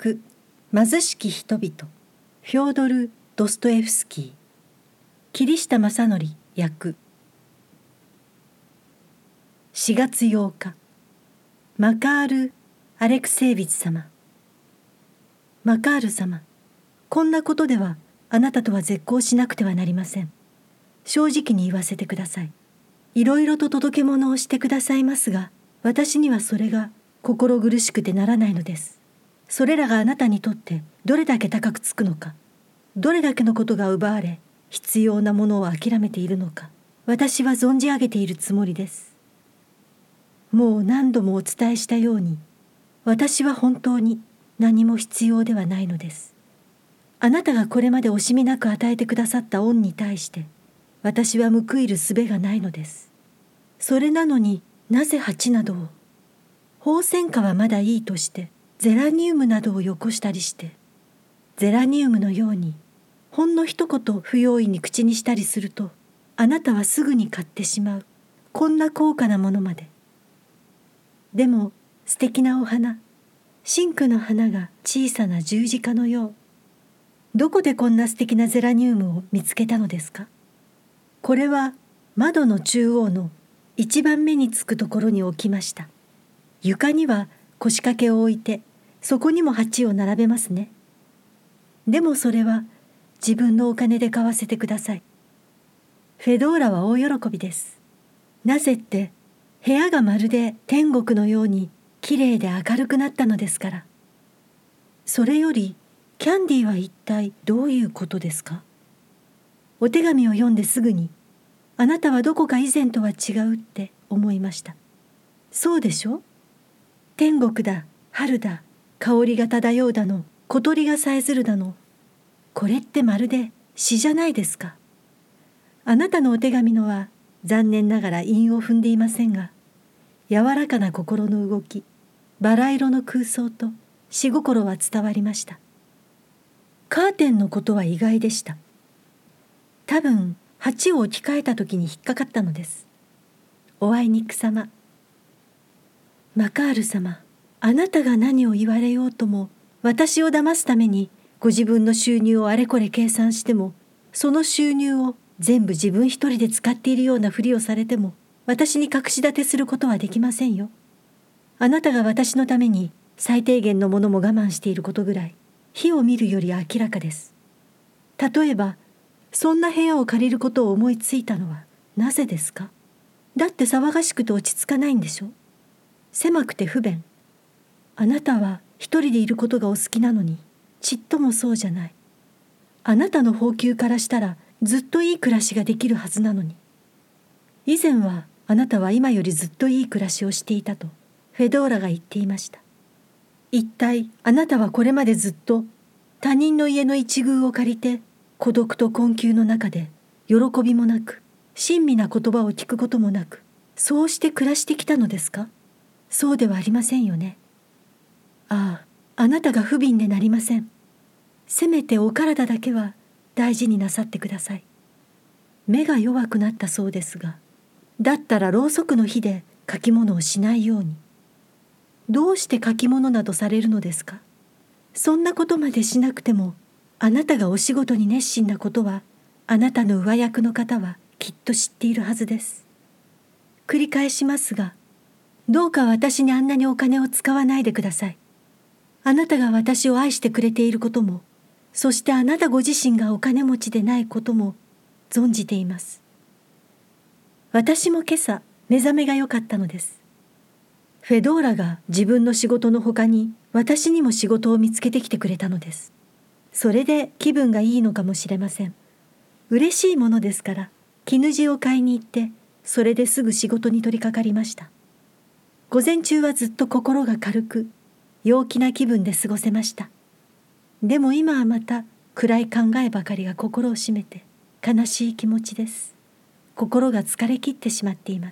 訳貧しき人々フョードル・ドストエフスキー、桐下正則訳。4月8日、マカール・アレクセービチ様。マカール様、こんなことではあなたとは絶交しなくてはなりません。正直に言わせてください。いろいろと届け物をしてくださいますが、私にはそれが心苦しくてならないのです。それらがあなたにとってどれだけ高くつくのか、どれだけのことが奪われ、必要なものを諦めているのか、私は存じ上げているつもりです。もう何度もお伝えしたように、私は本当に何も必要ではないのです。あなたがこれまで惜しみなく与えてくださった恩に対して、私は報いる術がないのです。それなのになぜ鉢などを、ホウセンカはまだいいとしてゼラニウムなどをよこしたりして、ゼラニウムのようにほんの一言不用意に口にしたりすると、あなたはすぐに買ってしまう、こんな高価なものまで。でも素敵なお花、真紅の花が小さな十字架のよう。どこでこんな素敵なゼラニウムを見つけたのですか？これは窓の中央の一番目につくところに置きました。床には腰掛けを置いて、そこにも鉢を並べますね。でもそれは自分のお金で買わせてください。フェドーラは大喜びです。なぜって、部屋がまるで天国のようにきれいで明るくなったのですから。それよりキャンディーは一体どういうことですか？お手紙を読んですぐに、あなたはどこか以前とは違うって思いました。そうでしょ？天国だ、春だ、香りが漂うだの、小鳥がさえずるだの。これってまるで詩じゃないですか。あなたのお手紙のは残念ながら韻を踏んでいませんが、柔らかな心の動き、バラ色の空想と詩心は伝わりました。カーテンのことは意外でした。多分鉢を置き換えた時に引っかかったのです。おあいにくさま。マカール様、あなたが何を言われようとも、私を騙すためにご自分の収入をあれこれ計算しても、その収入を全部自分一人で使っているようなふりをされても、私に隠し立てすることはできませんよ。あなたが私のために最低限のものも我慢していることぐらい、火を見るより明らかです。例えば、そんな部屋を借りることを思いついたのはなぜですか？だって騒がしくて落ち着かないんでしょ？狭くて不便。あなたは一人でいることがお好きなのに、ちっともそうじゃない。あなたの俸給からしたらずっといい暮らしができるはずなのに。以前はあなたは今よりずっといい暮らしをしていたとフェドーラが言っていました。一体あなたはこれまでずっと他人の家の一隅を借りて、孤独と困窮の中で喜びもなく、親身な言葉を聞くこともなく、そうして暮らしてきたのですか？そうではありませんよね。ああ、あなたが不憫でなりません。せめてお体だけは大事になさってください。目が弱くなったそうですが、だったらろうそくの火で書き物をしないように。どうして書き物などされるのですか？そんなことまでしなくても、あなたがお仕事に熱心なことは、あなたの上役の方はきっと知っているはずです。繰り返しますが、どうか私にあんなにお金を使わないでください。あなたが私を愛してくれていることも、そしてあなたご自身がお金持ちでないことも存じています。私も今朝目覚めが良かったのです。フェドーラが自分の仕事の他に私にも仕事を見つけてきてくれたのです。それで気分がいいのかもしれません。嬉しいものですから、絹地を買いに行って、それですぐ仕事に取り掛かりました。午前中はずっと心が軽く、陽気な気分で過ごせました。でも今はまた暗い考えばかりが心を占めて、悲しい気持ちです。心が疲れ切ってしまっています。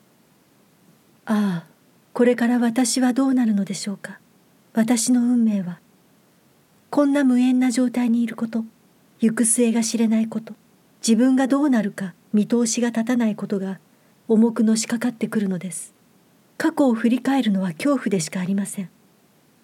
ああ、これから私はどうなるのでしょうか。私の運命は。こんな無縁な状態にいること、行く末が知れないこと、自分がどうなるか見通しが立たないことが重くのしかかってくるのです。過去を振り返るのは恐怖でしかありません。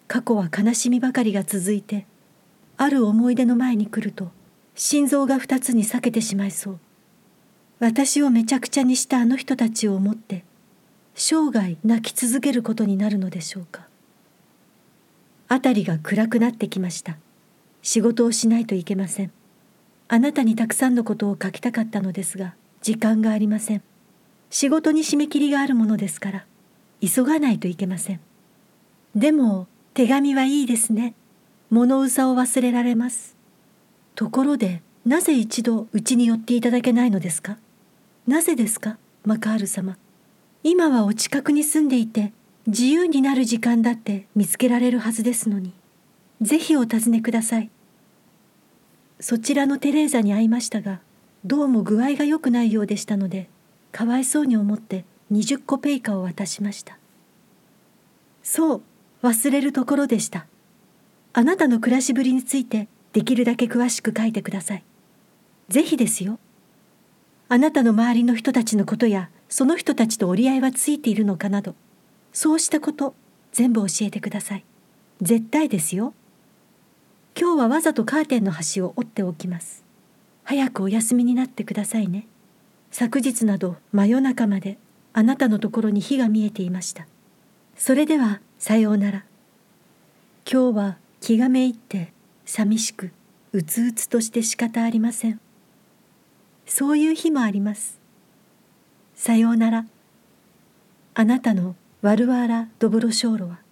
過去は悲しみばかりが続いて、ある思い出の前に来ると心臓が二つに裂けてしまいそう。私をめちゃくちゃにしたあの人たちを思って生涯泣き続けることになるのでしょうか。辺りが暗くなってきました。仕事をしないといけません。あなたにたくさんのことを書きたかったのですが、時間がありません。仕事に締め切りがあるものですから、急がないといけません。でも、手紙はいいですね。物憂さを忘れられます。ところで、なぜ一度うちに寄っていただけないのですか？なぜですか、マカール様。今はお近くに住んでいて、自由になる時間だって見つけられるはずですのに。ぜひお尋ねください。そちらのテレーザに会いましたが、どうも具合が良くないようでしたので、かわいそうに思って20コペイカを渡しました。そう、忘れるところでした。あなたの暮らしぶりについてできるだけ詳しく書いてください。ぜひですよ。あなたの周りの人たちのことや、その人たちと折り合いはついているのかなど、そうしたこと全部教えてください。絶対ですよ。今日はわざとカーテンの端を折っておきます。早くお休みになってくださいね。昨日など真夜中まであなたのところに火が見えていました。それではさようなら。今日は気がめいって寂しくうつうつとして仕方ありません。そういう日もあります。さようなら。あなたのワルワーラ・ドブロショーロは。